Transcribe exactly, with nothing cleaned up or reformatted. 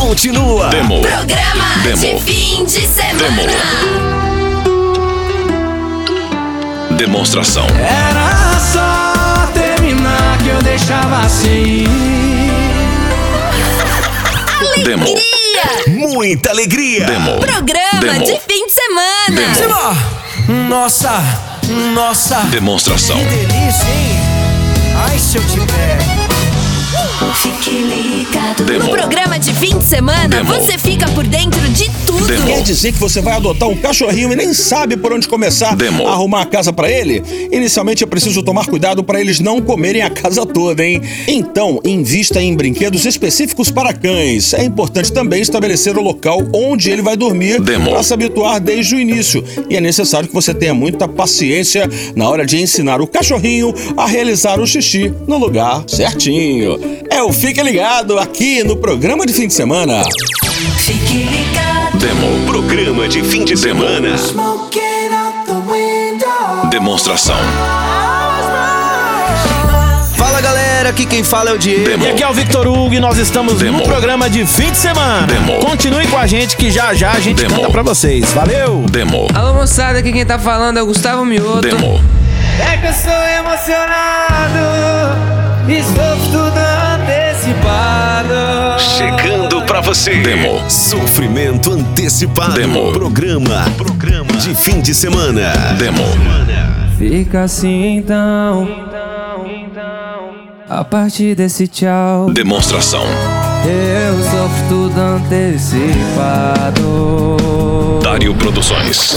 continua. Demo. Programa Demo. de fim de semana. Demo. Demonstração. Era só terminar que eu deixava assim. Demo. Muita alegria. Demo. Programa Demo. de fim de semana. Demo. Nossa, nossa. Demonstração. Que delícia, hein? Ai, se eu te pego. Fique ligado. Demo. No programa de fim de semana, Demo. você fica por dentro de tudo. Demo. Quer dizer que você vai adotar um cachorrinho e nem sabe por onde começar Demo. a arrumar a casa pra ele? Inicialmente é preciso tomar cuidado para eles não comerem a casa toda, hein? Então, invista em brinquedos específicos para cães. É importante também estabelecer o local onde ele vai dormir Demo. para se habituar desde o início. E é necessário que você tenha muita paciência na hora de ensinar o cachorrinho a realizar o xixi no lugar certinho. É o Fique Ligado aqui no programa de fim de semana. Fique ligado. Demo. Programa de fim de semana. Demonstração. Fala galera, aqui quem fala é o Diego. Demo. E aqui é o Victor Hugo e nós estamos Demo. no programa de fim de semana. Demo. Continue com a gente que já já a gente Demo. canta pra vocês. Valeu! Demo. Alô moçada, aqui quem tá falando é o Gustavo Mioto. Demo. É que eu sou emocionado e sofro tudo antecipado. Chegando pra você. Demo. Sofrimento antecipado. Demo. Programa. Programa de fim de semana. Demo. Fica assim então, a partir desse tchau, Demonstração. eu sofro tudo antecipado. Dário Produções.